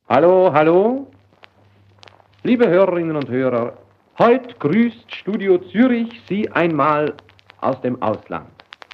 Hallo, hallo. Liebe Hörerinnen und Hörer, heute grüßt Studio Zürich Sie einmal aus dem Ausland.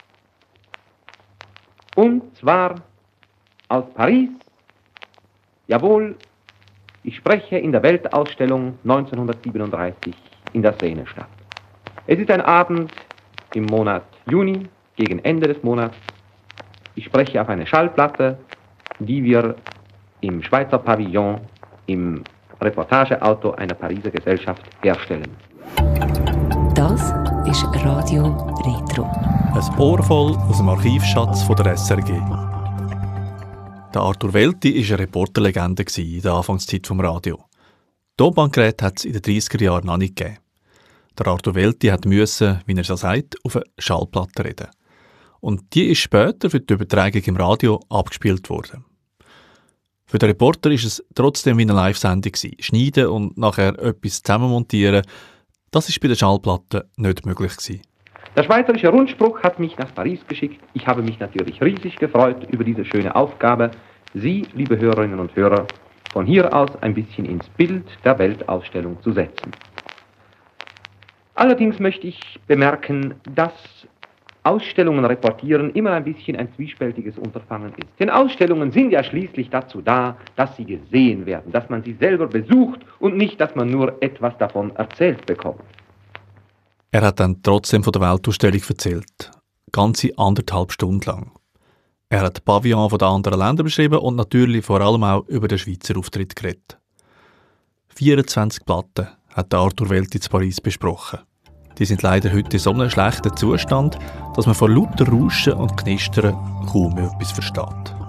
Und zwar aus Paris. Jawohl, ich spreche in der Weltausstellung 1937 in der Seenestadt. Es ist ein Abend im Monat Juni, gegen Ende des Monats. Ich spreche auf eine Schallplatte, die wir im Schweizer Pavillon im Reportageauto einer Pariser Gesellschaft herstellen. Das ist Radio Retro. Ein Ohr voll aus dem Archivschatz von der SRG. Der Arthur Welti war eine Reporterlegende in der Anfangszeit des Radios. Tonbandgeräte hat es in den 30er Jahren noch nicht gegeben. Der Arthur Welti musste, wie er so sagt, auf eine Schallplatte reden. Und die ist später für die Übertragung im Radio abgespielt worden. Für den Reporter war es trotzdem wie eine Live-Sendung. Schneiden und nachher etwas zusammenmontieren, das war bei der Schallplatte nicht möglich gewesen. Der Schweizerische Rundspruch hat mich nach Paris geschickt. Ich habe mich natürlich riesig gefreut über diese schöne Aufgabe, Sie, liebe Hörerinnen und Hörer, von hier aus ein bisschen ins Bild der Weltausstellung zu setzen. Allerdings möchte ich bemerken, dass Ausstellungen reportieren immer ein bisschen ein zwiespältiges Unterfangen ist. Denn Ausstellungen sind ja schließlich dazu da, dass sie gesehen werden, dass man sie selber besucht und nicht, dass man nur etwas davon erzählt bekommt. Er hat dann trotzdem von der Weltausstellung erzählt. Ganze 1,5 Stunden lang. Er hat die Pavillon von den anderen Ländern beschrieben und natürlich vor allem auch über den Schweizer Auftritt geredet. 24 Platten hat Arthur Welti in Paris besprochen. Die sind leider heute in so einem schlechten Zustand, dass man vor lauter Rauschen und Knistern kaum mehr etwas versteht.